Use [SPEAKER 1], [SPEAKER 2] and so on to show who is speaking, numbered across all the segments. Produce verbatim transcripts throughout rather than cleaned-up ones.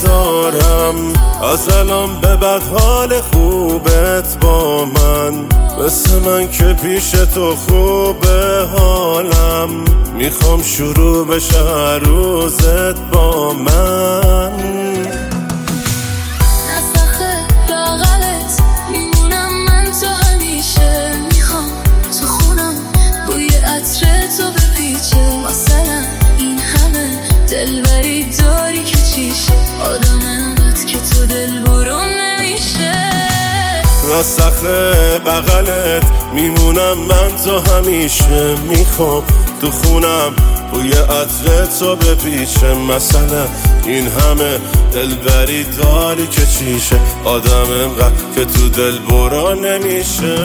[SPEAKER 1] دارم، از الان به بعد حال خوبت با من، مثل من که پیش تو خوبه حالم، میخوام شروع بشه هر روزت با من.
[SPEAKER 2] نسخه لاغرت میمونم من تو همیشه، میخوام تو خونم بوی عطر تو بپیچه، مثلا این همه دلبری داری که چیشه، آدم انقدر که تو دل برون نمیشه.
[SPEAKER 1] نسخه بغلت میمونم من تو همیشه، میخوام تو خونم بوی عطر تو بپیچه، مثلا این همه دلبری داری که چیشه، آدم انقدر که تو دل برا نمیشه.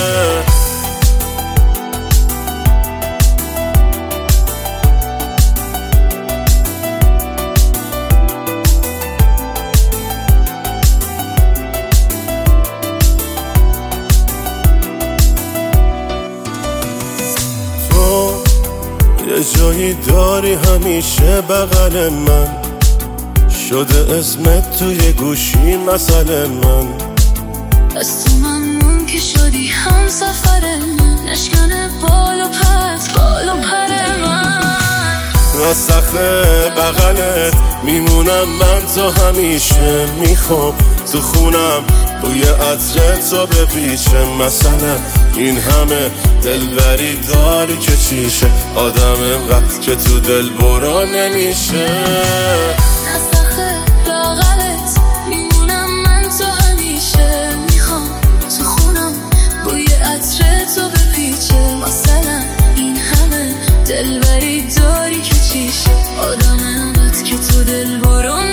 [SPEAKER 1] یه جایی داری همیشه بغل من، شده اسمت توی گوشی مسئله من،
[SPEAKER 2] از تو ممنون که شدی هم سفر من، نشکنه بال و پت بال و پر من.
[SPEAKER 1] نسخه بغلت میمونم من تو همیشه، میخوام تو خونم بوی عطر تو بپیچه، مثلا این همه دلبری داری که چیشه، آدم انقدر که تو دل برا نمیشه.
[SPEAKER 2] نسخه لاغرت میمونم من تو همیشه، میخوام تو خونم بوی عطر تو بپیچه، مثلا این همه دلبری داری که چیشه، آدم انقدر که تو دل برا